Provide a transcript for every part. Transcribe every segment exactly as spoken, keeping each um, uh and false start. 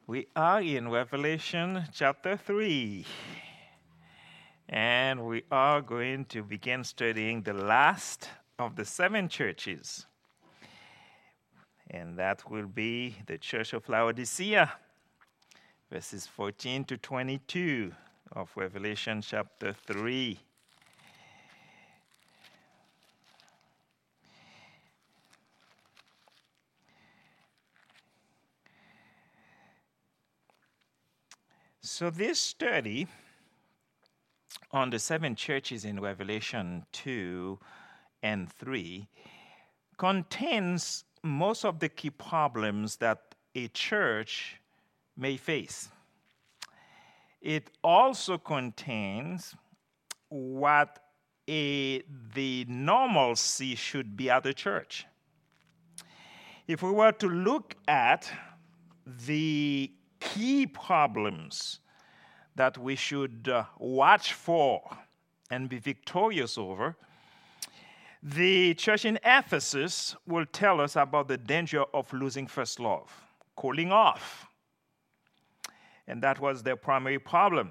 We are in Revelation chapter three, and we are going to begin studying the last of the seven churches, and that will be the Church of Laodicea, verses fourteen to twenty-two of Revelation chapter three. So this study on the seven churches in Revelation two and three contains most of the key problems that a church may face. It also contains what a, the normalcy should be at a church. If we were to look at the key problems that we should uh, watch for and be victorious over, the church in Ephesus will tell us about the danger of losing first love, cooling off. And that was their primary problem.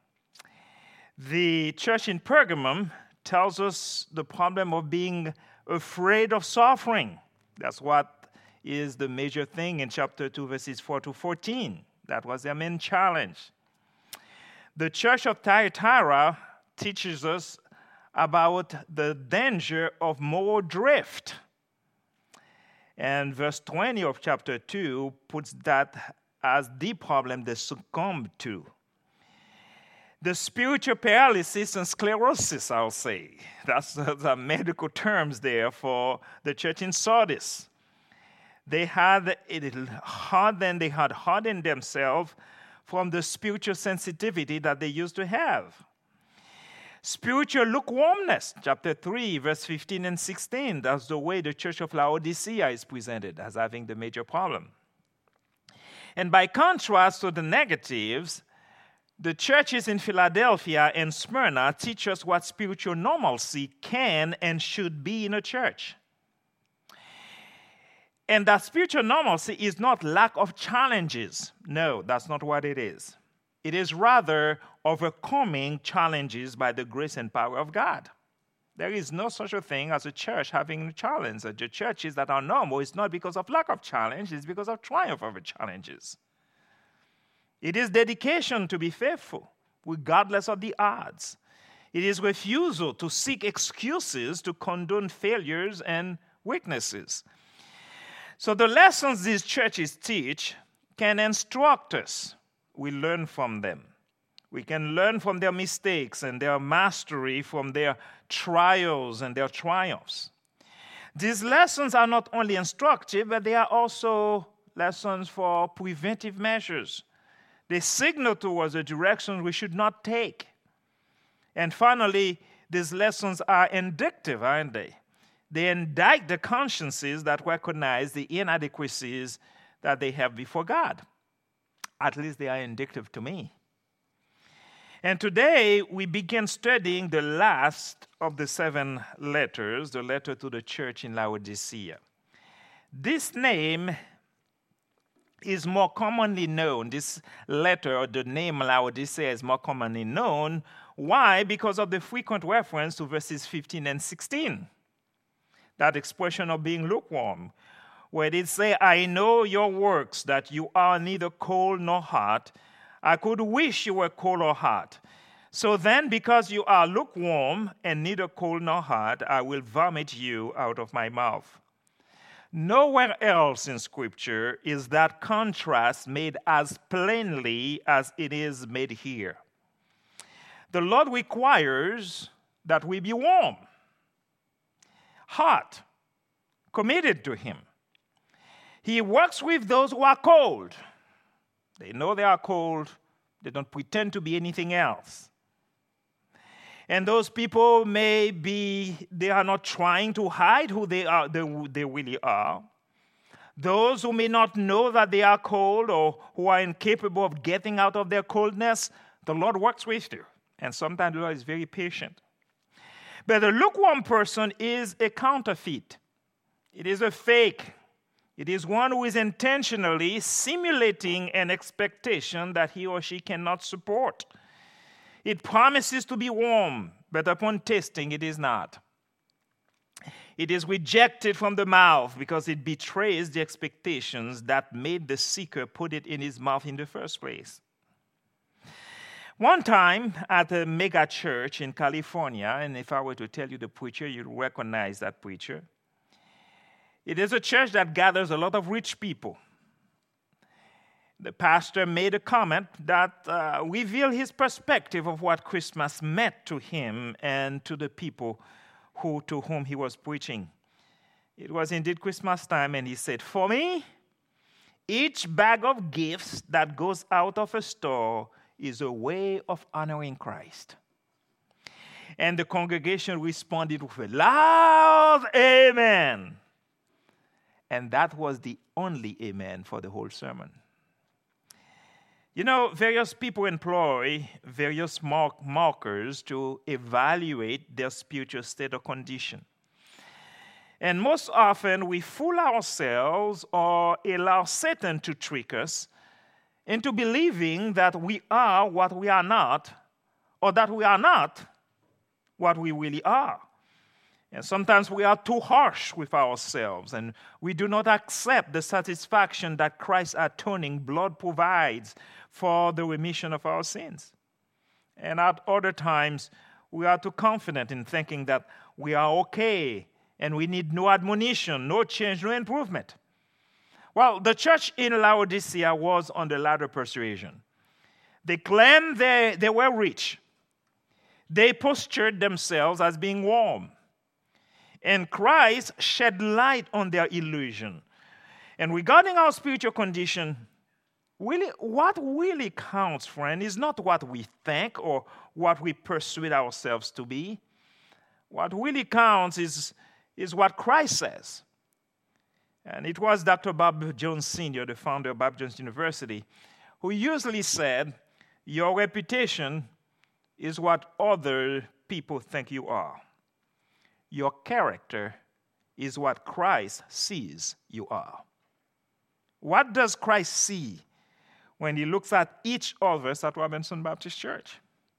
The church in Pergamum tells us the problem of being afraid of suffering. That's what is the major thing in chapter two, verses four to fourteen. That was their main challenge. The church of Thyatira teaches us about the danger of moral drift. And verse twenty of chapter two puts that as the problem they succumbed to. The spiritual paralysis and sclerosis, I'll say. That's the medical terms there for the church in Sardis. They had it hard, and they had hardened themselves from the spiritual sensitivity that they used to have. Spiritual lukewarmness, chapter three, verse fifteen and sixteen. That's the way the church of Laodicea is presented as having the major problem. And by contrast to the negatives, the churches in Philadelphia and Smyrna teach us what spiritual normalcy can and should be in a church. And that spiritual normalcy is not lack of challenges. No, that's not what it is. It is rather overcoming challenges by the grace and power of God. There is no such a thing as a church having a challenge. The churches that are normal is not because of lack of challenge, it's because of triumph over challenges. It is dedication to be faithful, regardless of the odds. It is refusal to seek excuses to condone failures and weaknesses. So the lessons these churches teach can instruct us. We learn from them. We can learn from their mistakes and their mastery, from their trials and their triumphs. These lessons are not only instructive, but they are also lessons for preventive measures. They signal towards a direction we should not take. And finally, these lessons are indicative, aren't they? They indict the consciences that recognize the inadequacies that they have before God. At least they are indicative to me. And today we begin studying the last of the seven letters, the letter to the church in Laodicea. This name is more commonly known. This letter, or the name Laodicea, is more commonly known. Why? Because of the frequent reference to verses fifteen and sixteen. That expression of being lukewarm, where it say, I know your works, that you are neither cold nor hot. I could wish you were cold or hot. So then, because you are lukewarm and neither cold nor hot, I will vomit you out of my mouth. Nowhere else in Scripture is that contrast made as plainly as it is made here. The Lord requires that we be warm, hot, committed to Him. He works with those who are cold. They know they are cold. They don't pretend to be anything else. And those people may be, they are not trying to hide who they are, they, they really are. Those who may not know that they are cold or who are incapable of getting out of their coldness, the Lord works with you. And sometimes the Lord is very patient. But a lukewarm person is a counterfeit. It is a fake. It is one who is intentionally simulating an expectation that he or she cannot support. It promises to be warm, but upon tasting, it is not. It is rejected from the mouth because it betrays the expectations that made the seeker put it in his mouth in the first place. One time at a mega church in California, and if I were to tell you the preacher, you'd recognize that preacher. It is a church that gathers a lot of rich people. The pastor made a comment that uh, revealed his perspective of what Christmas meant to him and to the people who, to whom he was preaching. It was indeed Christmas time, and he said, "For me, each bag of gifts that goes out of a store is a way of honoring Christ." And the congregation responded with a loud amen. And that was the only amen for the whole sermon. You know, various people employ various mark- markers to evaluate their spiritual state or condition. And most often we fool ourselves or allow Satan to trick us into believing that we are what we are not, or that we are not what we really are. And sometimes we are too harsh with ourselves, and we do not accept the satisfaction that Christ's atoning blood provides for the remission of our sins. And at other times, we are too confident in thinking that we are okay, and we need no admonition, no change, no improvement. Well, the church in Laodicea was on the latter persuasion. They claimed they, they were rich. They postured themselves as being warm. And Christ shed light on their illusion. And regarding our spiritual condition, really, what really counts, friend, is not what we think or what we persuade ourselves to be. What really counts is, is what Christ says. And it was Doctor Bob Jones Senior, the founder of Baptist University, who usually said, "Your reputation is what other people think you are. Your character is what Christ sees you are." What does Christ see when he looks at each of us at Robinson Baptist Church?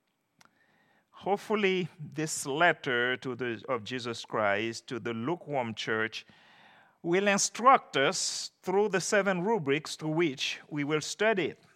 Hopefully, this letter to the, of Jesus Christ to the lukewarm church will instruct us through the seven rubrics through which we will study it.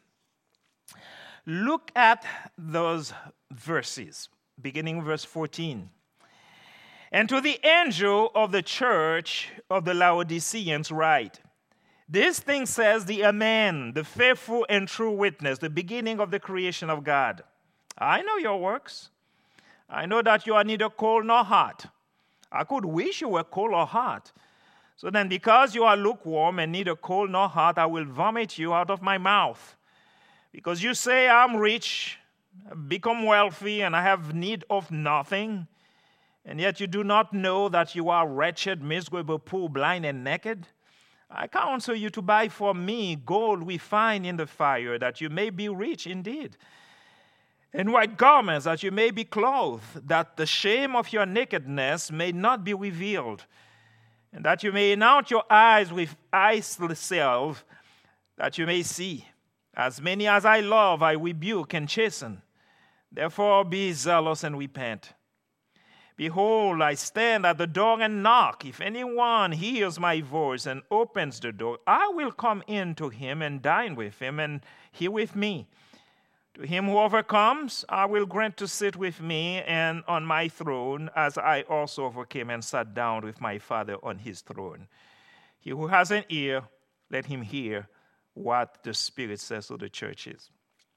Look at those verses, beginning verse fourteen. "And to the angel of the church of the Laodiceans write, this thing says the Amen, the faithful and true witness, the beginning of the creation of God. I know your works. I know that you are neither cold nor hot. I could wish you were cold or hot. So then, because you are lukewarm and neither cold nor hot, I will vomit you out of my mouth. Because you say, I'm rich, I've become wealthy, and I have need of nothing, and yet you do not know that you are wretched, miserable, poor, blind, and naked. I counsel you to buy from me gold refined in the fire, that you may be rich indeed, and white garments, that you may be clothed, that the shame of your nakedness may not be revealed, and that you may anoint your eyes with eye salve, that you may see. As many as I love, I rebuke and chasten. Therefore be zealous and repent. Behold, I stand at the door and knock. If anyone hears my voice and opens the door, I will come in to him and dine with him, and he with me. To him who overcomes, I will grant to sit with me and on my throne, as I also overcame and sat down with my Father on his throne. He who has an ear, let him hear what the Spirit says to the churches.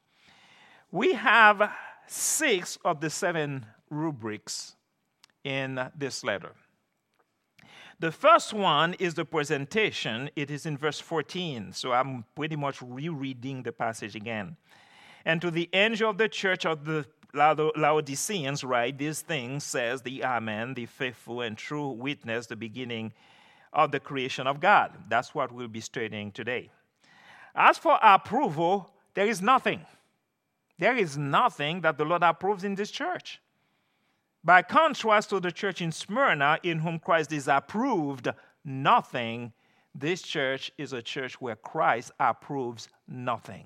We have six of the seven rubrics in this letter. The first one is the presentation. It is in verse fourteen, so I'm pretty much rereading the passage again. And to the angel of the church of the Laodiceans write, these things says the Amen, the faithful and true witness, the beginning of the creation of God. That's what we'll be studying today. As for approval, there is nothing. There is nothing that the Lord approves in this church. By contrast to the church in Smyrna, in whom Christ is approved, nothing This church is a church where Christ approves nothing.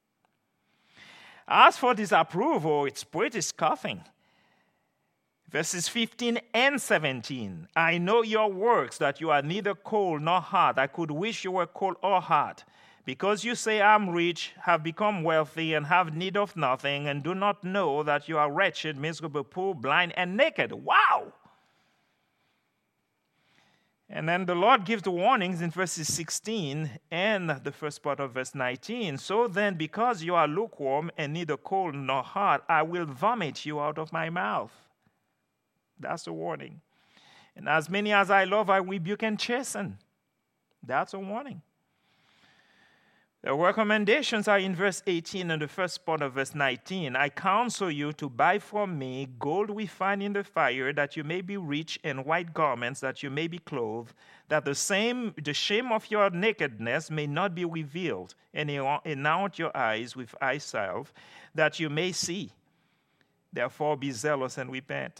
As for disapproval, it's pretty scoffing. Verses fifteen and seventeen. I know your works, that you are neither cold nor hot. I could wish you were cold or hot. Because you say, I'm rich, have become wealthy, and have need of nothing, and do not know that you are wretched, miserable, poor, blind, and naked. Wow! And then the Lord gives the warnings in verses sixteen and the first part of verse nineteen. So then, because you are lukewarm and neither cold nor hot, I will vomit you out of my mouth. That's the warning. And as many as I love, I rebuke and chasten. That's a warning. The recommendations are in verse eighteen and the first part of verse nineteen. I counsel you to buy from me gold refined in the fire, that you may be rich, and white garments, that you may be clothed, that the same the shame of your nakedness may not be revealed, and anoint your eyes with eye salve, that you may see. Therefore be zealous and repent.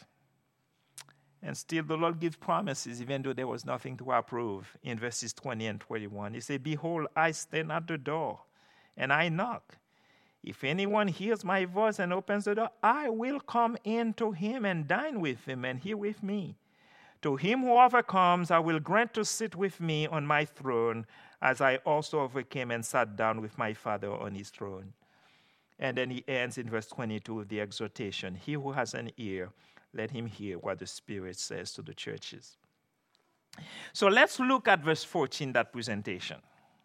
And still the Lord gives promises, even though there was nothing to approve. In verses twenty and twenty-one, he said, behold, I stand at the door, and I knock. If anyone hears my voice and opens the door, I will come in to him and dine with him, and he with me. To him who overcomes, I will grant to sit with me on my throne, as I also overcame and sat down with my Father on his throne. And then he ends in verse twenty-two with the exhortation, he who has an ear, let him hear what the Spirit says to the churches. So let's look at verse fourteen, that presentation.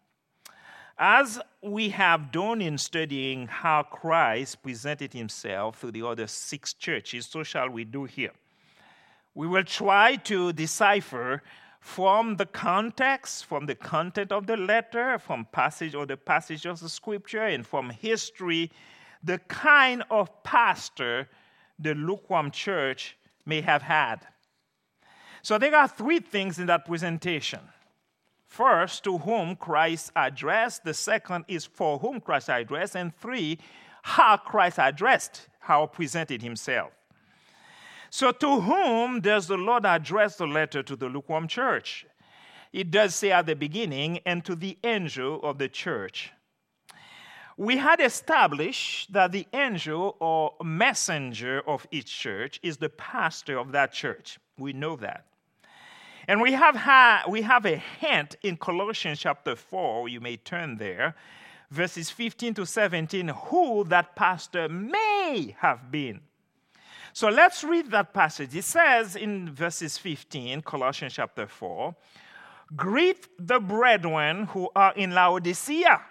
As we have done in studying how Christ presented himself to the other six churches, so shall we do here. We will try to decipher from the context, from the content of the letter, from passage or the passage of the scripture, and from history, the kind of pastor the lukewarm church may have had. So there are three things in that presentation. First, to whom Christ addressed. The second is for whom Christ addressed. And three, how Christ addressed, how presented himself. So to whom does the Lord address the letter to the lukewarm church? It does say at the beginning, and to the angel of the church. We had established that the angel or messenger of each church is the pastor of that church. We know that. And we have, ha- we have a hint in Colossians chapter four, you may turn there, verses fifteen to seventeen, who that pastor may have been. So let's read that passage. It says in verses fifteen, Colossians chapter four, greet the brethren who are in Laodicea,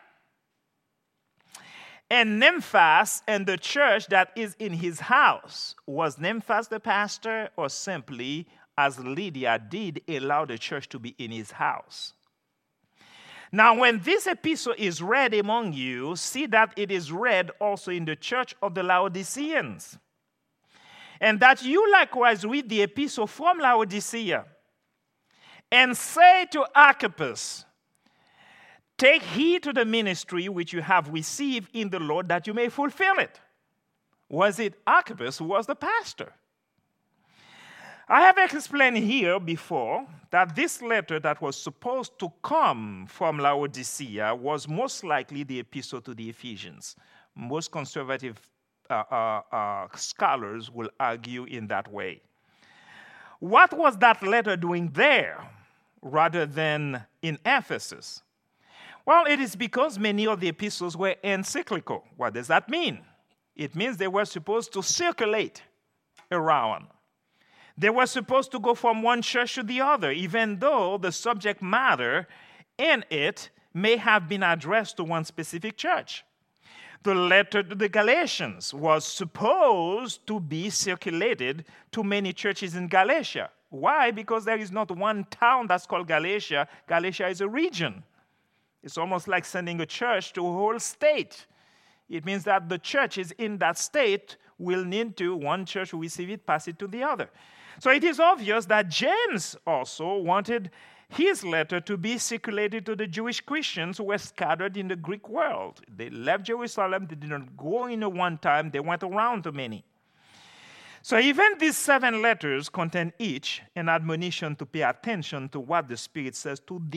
and Nymphas and the church that is in his house. Was Nymphas the pastor, or simply, as Lydia did, allow the church to be in his house? Now, when this epistle is read among you, see that it is read also in the church of the Laodiceans, and that you likewise read the epistle from Laodicea, and say to Archippus, take heed to the ministry which you have received in the Lord, that you may fulfill it. Was it Archippus who was the pastor? I have explained here before that this letter that was supposed to come from Laodicea was most likely the epistle to the Ephesians. Most conservative uh, uh, uh, scholars will argue in that way. What was that letter doing there rather than in Ephesus? Well, it is because many of the epistles were encyclical. What does that mean? It means they were supposed to circulate around. They were supposed to go from one church to the other, even though the subject matter in it may have been addressed to one specific church. The letter to the Galatians was supposed to be circulated to many churches in Galatia. Why? Because there is not one town that's called Galatia. Galatia is a region. It's almost like sending a church to a whole state. It means that the churches in that state will need to, one church will receive it, pass it to the other. So it is obvious that James also wanted his letter to be circulated to the Jewish Christians who were scattered in the Greek world. They left Jerusalem, they did not go in at one time, they went around to many. So even these seven letters contain each an admonition to pay attention to what the Spirit says to the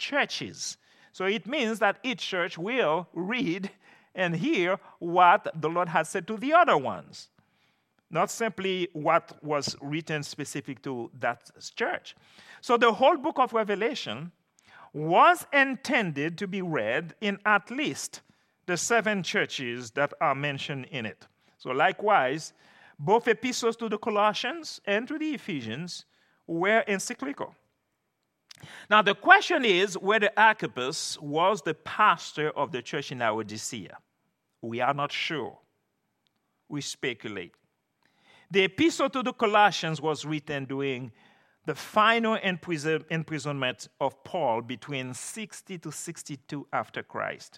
churches. So it means that each church will read and hear what the Lord has said to the other ones, not simply what was written specific to that church. So the whole book of Revelation was intended to be read in at least the seven churches that are mentioned in it. So likewise, both epistles to the Colossians and to the Ephesians were encyclical. Now the question is whether Archippus was the pastor of the church in Laodicea. We are not sure. We speculate. The epistle to the Colossians was written during the final imprison- imprisonment of Paul between sixty to sixty-two after Christ.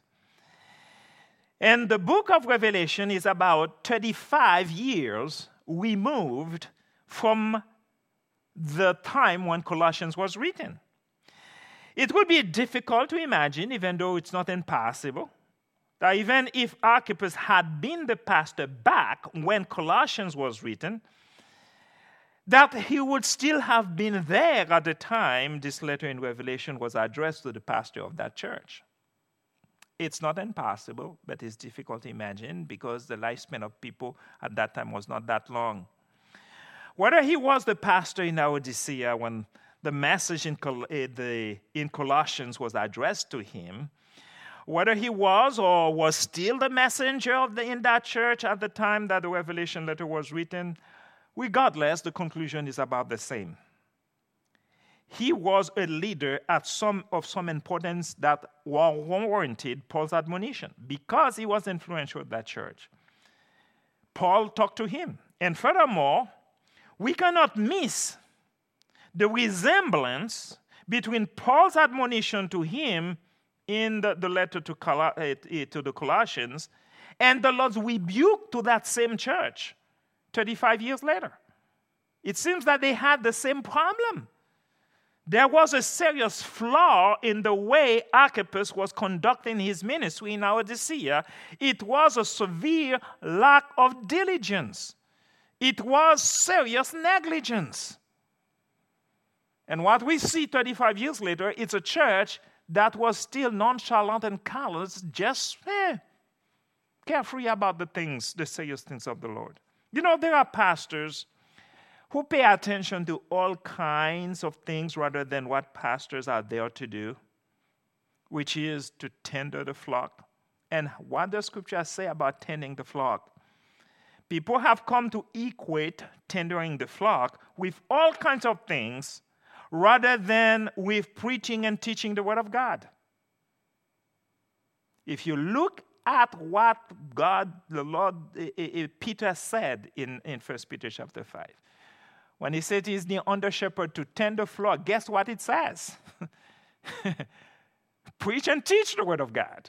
And the book of Revelation is about thirty-five years removed from the time when Colossians was written. It would be difficult to imagine, even though it's not impossible, that even if Archippus had been the pastor back when Colossians was written, that he would still have been there at the time this letter in Revelation was addressed to the pastor of that church. It's not impossible, but it's difficult to imagine because the lifespan of people at that time was not that long. Whether he was the pastor in Laodicea when the message in, Col- the, in Colossians was addressed to him, whether he was or was still the messenger of the, in that church at the time that the Revelation letter was written, regardless, the conclusion is about the same. He was a leader at some of some importance that warranted Paul's admonition because he was influential in that church. Paul talked to him. And furthermore, we cannot miss the resemblance between Paul's admonition to him in the, the letter to, Col- to the Colossians and the Lord's rebuke to that same church thirty-five years later. It seems that they had the same problem. There was a serious flaw in the way Archippus was conducting his ministry in Laodicea. It was a severe lack of diligence. It was serious negligence. And what we see thirty-five years later, it's a church that was still nonchalant and callous, just eh, carefree about the things, the serious things of the Lord. You know, there are pastors who pay attention to all kinds of things rather than what pastors are there to do, which is to tend the flock. And what does Scripture say about tending the flock? People have come to equate tendering the flock with all kinds of things rather than with preaching and teaching the Word of God. If you look at what God, the Lord, Peter said in, in First Peter chapter five, when he said he's the under-shepherd to tend the flock, guess what it says? Preach and teach the Word of God.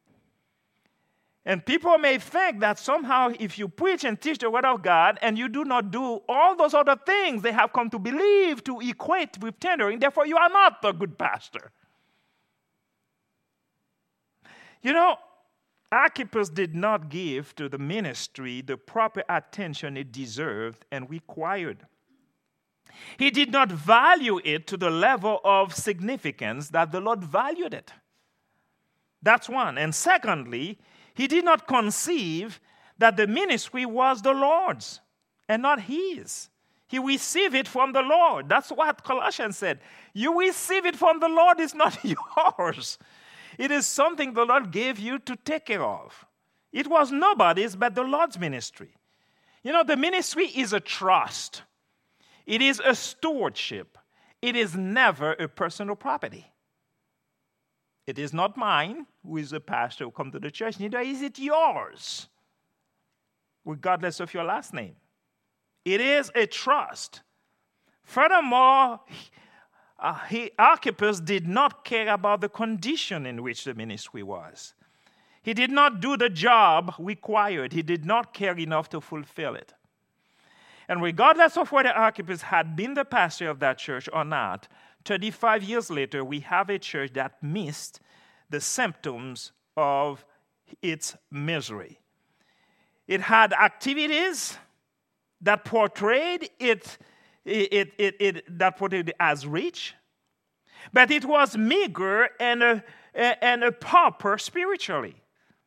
And people may think that somehow if you preach and teach the Word of God and you do not do all those other things they have come to believe to equate with tendering, therefore you are not a good pastor. You know, Archippus did not give to the ministry the proper attention it deserved and required. He did not value it to the level of significance that the Lord valued it. That's one. And secondly, he did not conceive that the ministry was the Lord's and not his. He received it from the Lord. That's what Colossians said. You receive it from the Lord, it's not yours. It is something the Lord gave you to take care of. It was nobody's but the Lord's ministry. You know, the ministry is a trust. It is a stewardship. It is never a personal property. It is not mine, who is a pastor who come to the church, neither is it yours, regardless of your last name. It is a trust. Furthermore, uh, he, Archippus did not care about the condition in which the ministry was. He did not do the job required. He did not care enough to fulfill it. And regardless of whether Archippus had been the pastor of that church or not, thirty-five years later, we have a church that missed the symptoms of its misery. It had activities that portrayed it, it, it, it, that portrayed it as rich. but it was meager and a, and a pauper spiritually.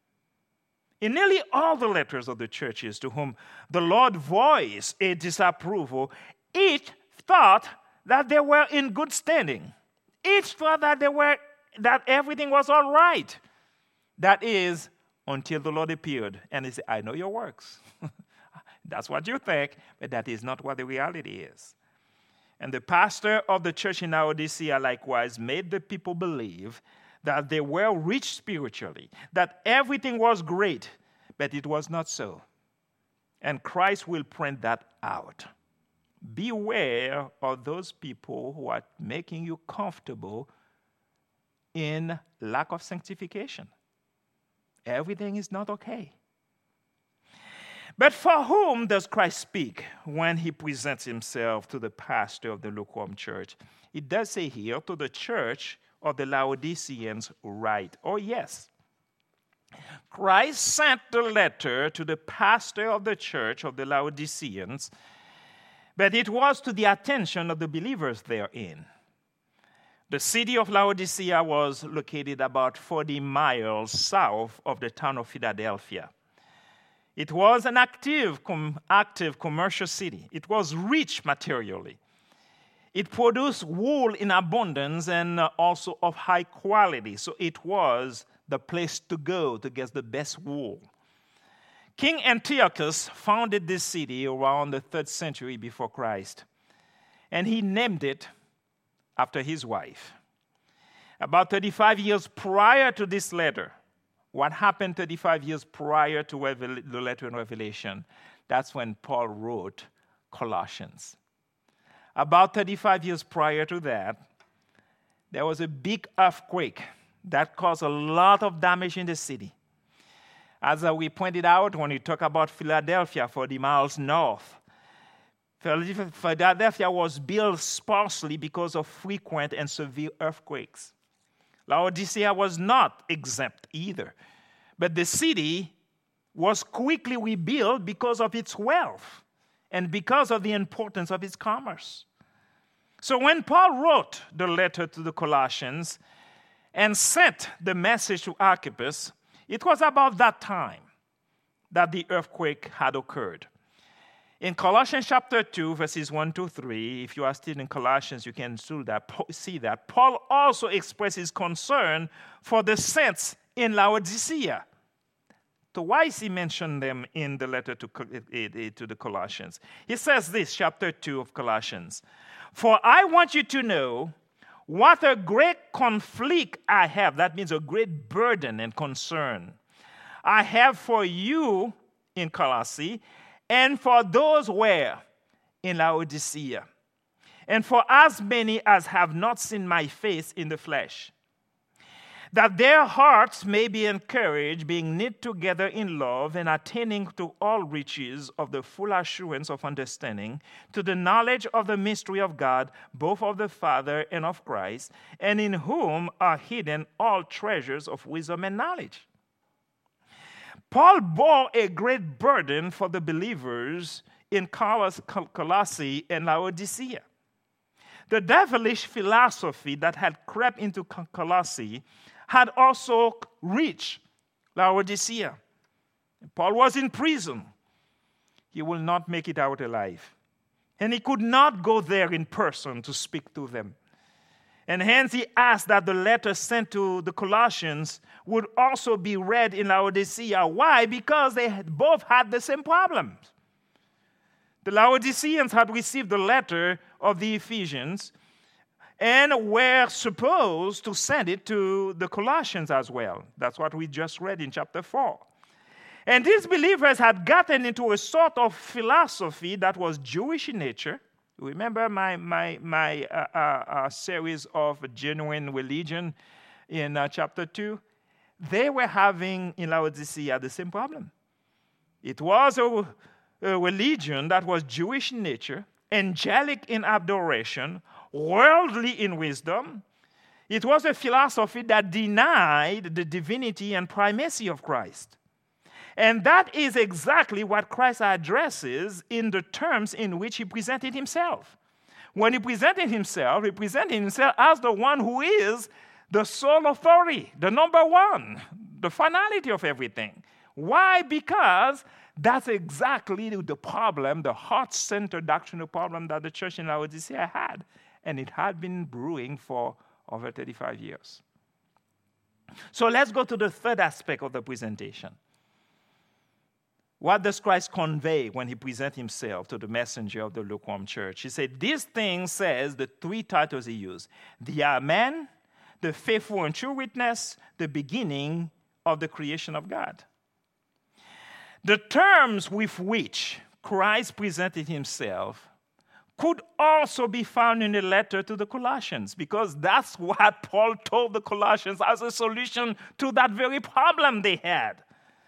In nearly all the letters of the churches to whom the Lord voiced a disapproval, each thought that they were in good standing. Each thought that they were that everything was all right. That is, until the Lord appeared and he said, I know your works. That's what you think, but that is not what the reality is. And the pastor of the church in Laodicea likewise made the people believe that they were rich spiritually, that everything was great, but it was not so. And Christ will point that out. Beware of those people who are making you comfortable in lack of sanctification. Everything is not okay. But for whom does Christ speak when he presents himself to the pastor of the lukewarm church? It does say here, to the church of the Laodiceans, right? Oh, yes. Christ sent the letter to the pastor of the church of the Laodiceans, but it was to the attention of the believers therein. The city of Laodicea was located about forty miles south of the town of Philadelphia. It was an active, com- active commercial city. It was rich materially. It produced wool in abundance and uh, also of high quality. So it was the place to go to get the best wool. King Antiochus founded this city around the third century before Christ, and he named it after his wife. About thirty-five years prior to this letter, what happened thirty-five years prior to Revel- the letter in Revelation? That's when Paul wrote Colossians. About thirty-five years prior to that, there was a big earthquake that caused a lot of damage in the city. As uh, we pointed out when we talk about Philadelphia, forty miles north, Philadelphia was built sparsely because of frequent and severe earthquakes. Laodicea was not exempt either, but the city was quickly rebuilt because of its wealth and because of the importance of its commerce. So when Paul wrote the letter to the Colossians and sent the message to Archippus, it was about that time that the earthquake had occurred. In Colossians chapter two, verses one to three, if you are still in Colossians, you can see that. Paul also expresses concern for the saints in Laodicea. Twice he mentioned them in the letter to, to the Colossians. He says this, chapter two of Colossians. For I want you to know what a great conflict I have. That means a great burden and concern I have for you in Colossae, and for those where? In Laodicea. And for as many as have not seen my face in the flesh, that their hearts may be encouraged, being knit together in love, and attaining to all riches of the full assurance of understanding, to the knowledge of the mystery of God, both of the Father and of Christ, and in whom are hidden all treasures of wisdom and knowledge. Paul bore a great burden for the believers in Colossae and Laodicea. The devilish philosophy that had crept into Colossae had also reached Laodicea. Paul was in prison. He will not make it out alive. And he could not go there in person to speak to them. And hence he asked that the letter sent to the Colossians would also be read in Laodicea. Why? Because they had both had the same problems. The Laodiceans had received the letter of the Ephesians and were supposed to send it to the Colossians as well. That's what we just read in chapter four. And these believers had gotten into a sort of philosophy that was Jewish in nature. Remember my my my uh, uh, uh, series of genuine religion in uh, chapter two? They were having in Laodicea the same problem. It was a, a religion that was Jewish in nature, angelic in adoration, worldly in wisdom. It was a philosophy that denied the divinity and primacy of Christ. And that is exactly what Christ addresses in the terms in which he presented himself. when he presented himself, he presented himself as the one who is the sole authority, the number one, the finality of everything. Why? Because that's exactly the problem, the heart-centered doctrinal problem that the church in Laodicea had. And it had been brewing for over thirty-five years. So let's go to the third aspect of the presentation. What does Christ convey when he presents himself to the messenger of the lukewarm church? He said, this thing says the three titles he used: the Amen, the faithful and true witness, the beginning of the creation of God. The terms with which Christ presented himself could also be found in the letter to the Colossians, because that's what Paul told the Colossians as a solution to that very problem they had.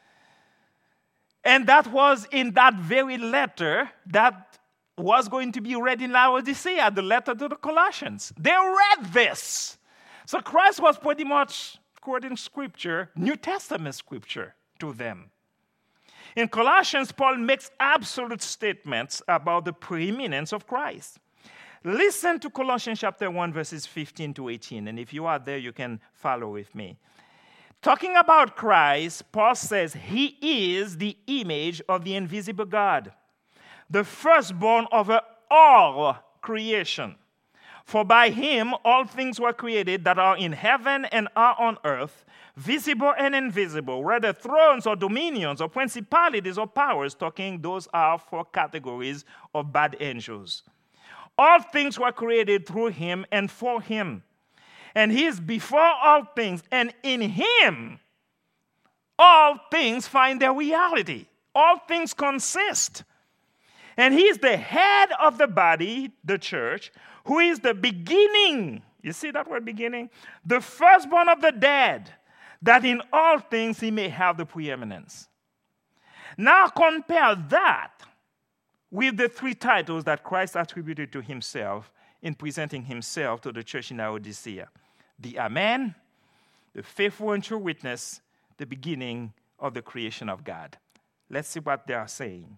And that was in that very letter that was going to be read in Laodicea, the letter to the Colossians. They read this. So Christ was pretty much quoting scripture, New Testament scripture, to them. In Colossians, Paul makes absolute statements about the preeminence of Christ. Listen to Colossians chapter one, verses fifteen to eighteen. And if you are there, you can follow with me. Talking about Christ, Paul says, he is the image of the invisible God, the firstborn over all creation. For by him all things were created that are in heaven and are on earth, visible and invisible, whether thrones or dominions or principalities or powers, talking those are four categories of bad angels. All things were created through him and for him. And he is before all things, and in him all things find their reality. All things consist. And he is the head of the body, the church, who is the beginning. You see that word beginning? The firstborn of the dead, that in all things he may have the preeminence. Now compare that with the three titles that Christ attributed to himself in presenting himself to the church in Laodicea: the Amen, the faithful and true witness, the beginning of the creation of God. Let's see what they are saying.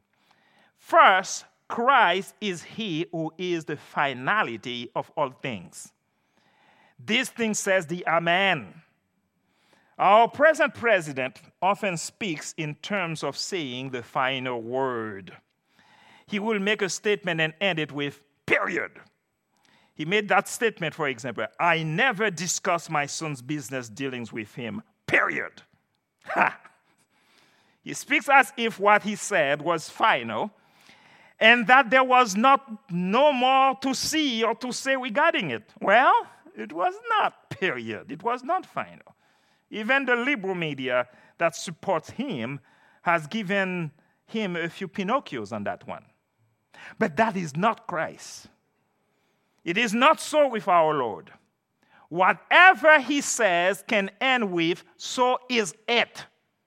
First, Christ is he who is the finality of all things. This thing says the Amen. Our present president often speaks in terms of saying the final word. He will make a statement and end it with period. He made that statement, for example, I never discuss my son's business dealings with him, period. Ha! He speaks as if what he said was final and that there was not no more to see or to say regarding it. Well, it was not period. It was not final. Even the liberal media that supports him has given him a few Pinocchios on that one. But that is not Christ. It is not so with our Lord. Whatever he says can end with, so is it.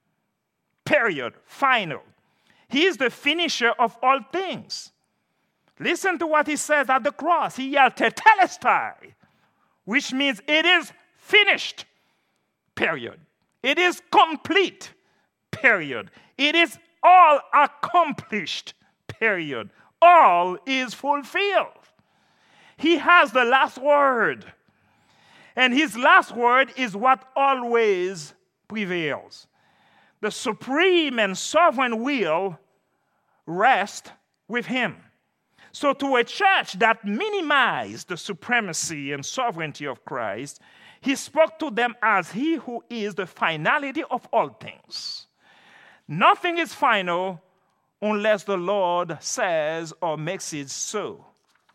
Period. Final. He is the finisher of all things. Listen to what he says at the cross. He yelled, tetelestai, which means it is finished. Period. It is complete. Period. It is all accomplished. Period. All is fulfilled. He has the last word. And his last word is what always prevails. The supreme and sovereign will rests with him. So to a church that minimized the supremacy and sovereignty of Christ, he spoke to them as he who is the finality of all things. Nothing is final unless the Lord says or makes it so.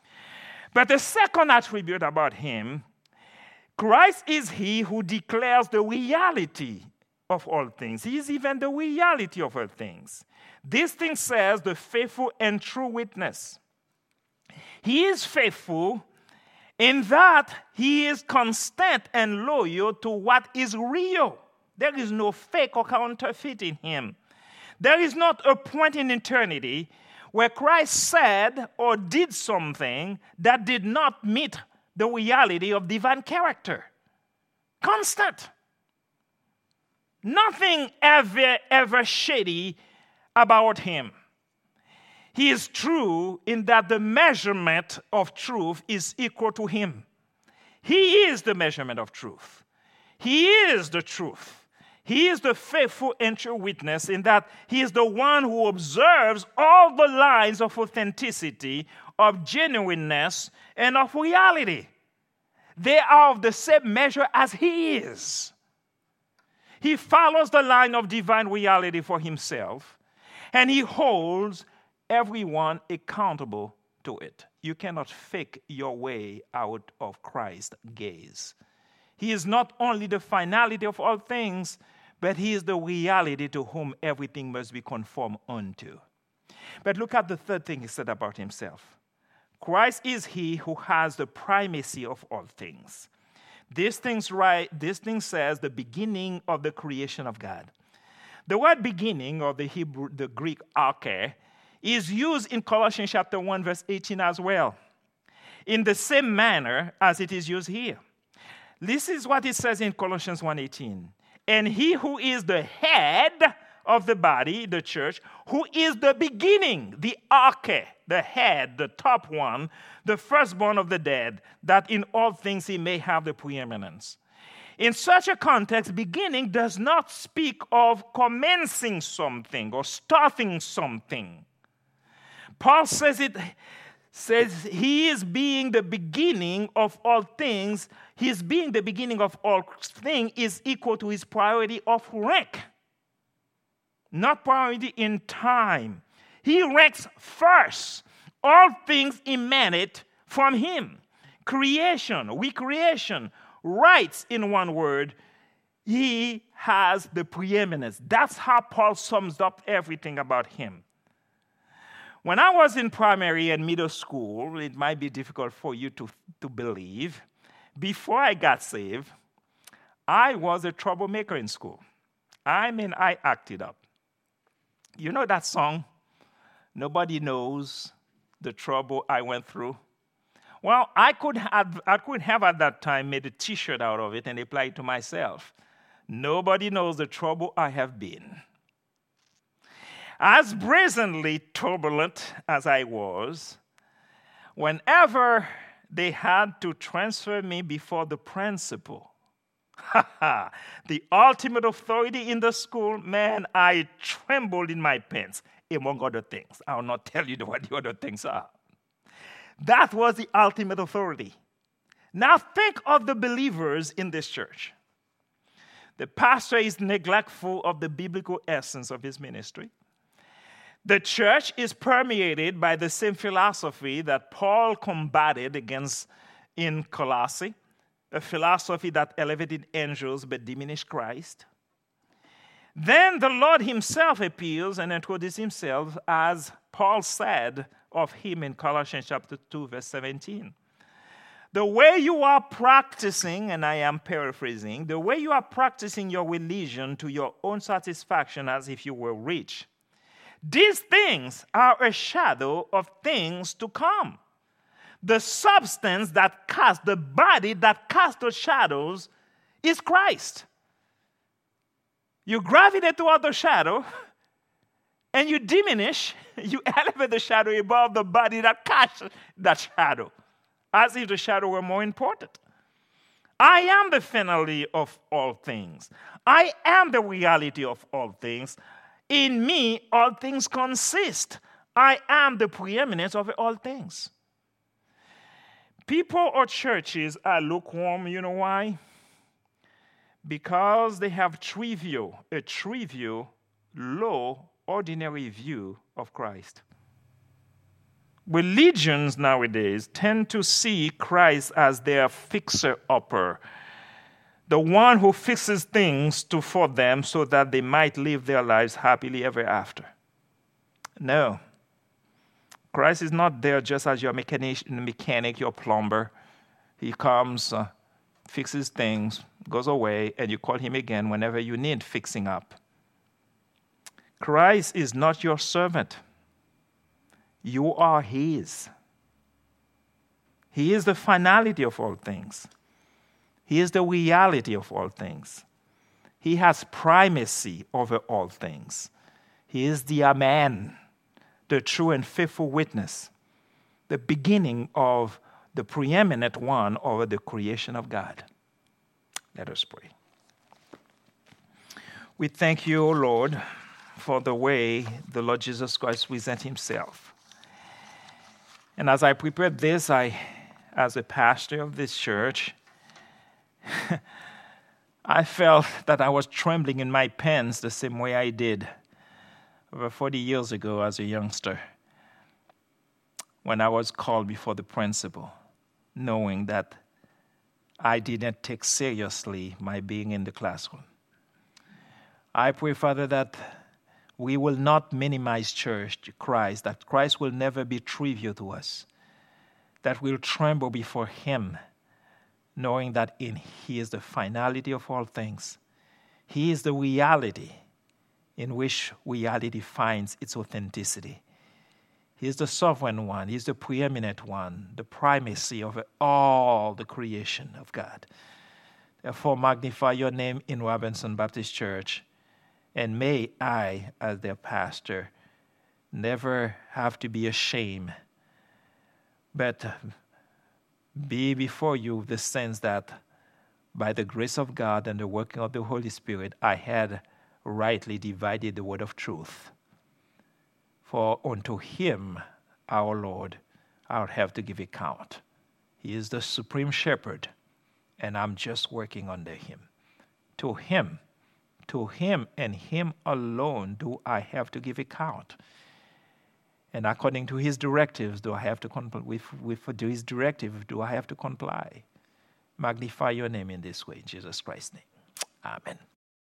But the second attribute about him, Christ is he who declares the reality of all things. He is even the reality of all things. This thing says the faithful and true witness. He is faithful in that he is constant and loyal to what is real. There is no fake or counterfeit in him. There is not a point in eternity where Christ said or did something that did not meet the reality of divine character. Constant. Nothing ever, ever shady about him. He is true in that the measurement of truth is equal to him. He is the measurement of truth. He is the truth. He is the faithful and true witness in that he is the one who observes all the lines of authenticity, of genuineness, and of reality. They are of the same measure as he is. He follows the line of divine reality for himself, and he holds everyone accountable to it. You cannot fake your way out of Christ's gaze. He is not only the finality of all things, but he is the reality to whom everything must be conformed unto. But look at the third thing he said about himself. Christ is he who has the primacy of all things. This thing, right, this thing says the beginning of the creation of God. The word beginning, or the Hebrew, the Greek arche, is used in Colossians chapter one, verse eighteen as well, in the same manner as it is used here. This is what it says in Colossians one eighteen. And he who is the head of the body, the church, who is the beginning, the arche, the head, the top one, the firstborn of the dead, that in all things he may have the preeminence. In such a context, beginning does not speak of commencing something or starting something. Paul says it says he is being the beginning of all things. His being the beginning of all things is equal to his priority of rank, not priority in time. He ranks first. All things emanate from him. Creation, recreation, rights, in one word, he has the preeminence. That's how Paul sums up everything about him. When I was in primary and middle school, it might be difficult for you to, to believe, before I got saved, I was a troublemaker in school. I mean, I acted up. You know that song, Nobody Knows the Trouble I Went Through? Well, I could have, I could have at that time made a t-shirt out of it and apply it to myself. Nobody knows the trouble I have been. As brazenly turbulent as I was, whenever they had to transfer me before the principal, the ultimate authority in the school, man, I trembled in my pants, among other things. I will not tell you what the other things are. That was the ultimate authority. Now think of the believers in this church. The pastor is neglectful of the biblical essence of his ministry. The church is permeated by the same philosophy that Paul combated against in Colossae, a philosophy that elevated angels but diminished Christ. Then the Lord himself appeals and introduces himself, as Paul said of him in Colossians chapter two, verse seventeen. The way you are practicing, and I am paraphrasing, the way you are practicing your religion to your own satisfaction as if you were rich, these things are a shadow of things to come. The substance that casts, the body that casts the shadows is Christ. You gravitate toward the shadow, and you diminish, you elevate the shadow above the body that casts that shadow, as if the shadow were more important. I am the finality of all things. I am the reality of all things. In me, all things consist. I am the preeminence of all things. People or churches are lukewarm, you know why? Because they have trivial, a trivial, low, ordinary view of Christ. Religions nowadays tend to see Christ as their fixer-upper, the one who fixes things to for them so that they might live their lives happily ever after. No. Christ is not there just as your mechanic, mechanic your plumber. He comes, uh, fixes things, goes away, and you call him again whenever you need fixing up. Christ is not your servant. You are his. He is the finality of all things. He is the reality of all things. He has primacy over all things. He is the Amen, the true and faithful witness, the beginning of the preeminent one over the creation of God. Let us pray. We thank you, O Lord, for the way the Lord Jesus Christ presents himself. And as I prepared this, I, as a pastor of this church, I felt that I was trembling in my pants the same way I did over forty years ago as a youngster when I was called before the principal, knowing that I didn't take seriously my being in the classroom. I pray, Father, that we will not minimize church to Christ, that Christ will never be trivial to us, that we'll tremble before him, knowing that in he is the finality of all things. He is the reality in which reality finds its authenticity. He is the sovereign one. He is the preeminent one, the primacy of all the creation of God. Therefore, magnify your name in Robinson Baptist Church, and may I, as their pastor, never have to be ashamed, but be before you with the sense that by the grace of God and the working of the Holy Spirit, I had rightly divided the word of truth. For unto him, our Lord, I'll have to give account. He is the supreme shepherd, and I'm just working under him. To him, to him and him alone do I have to give account. And according to his directives, do I have to comply with, with his directive, do I have to comply? Magnify your name in this way, in Jesus Christ's name. Amen.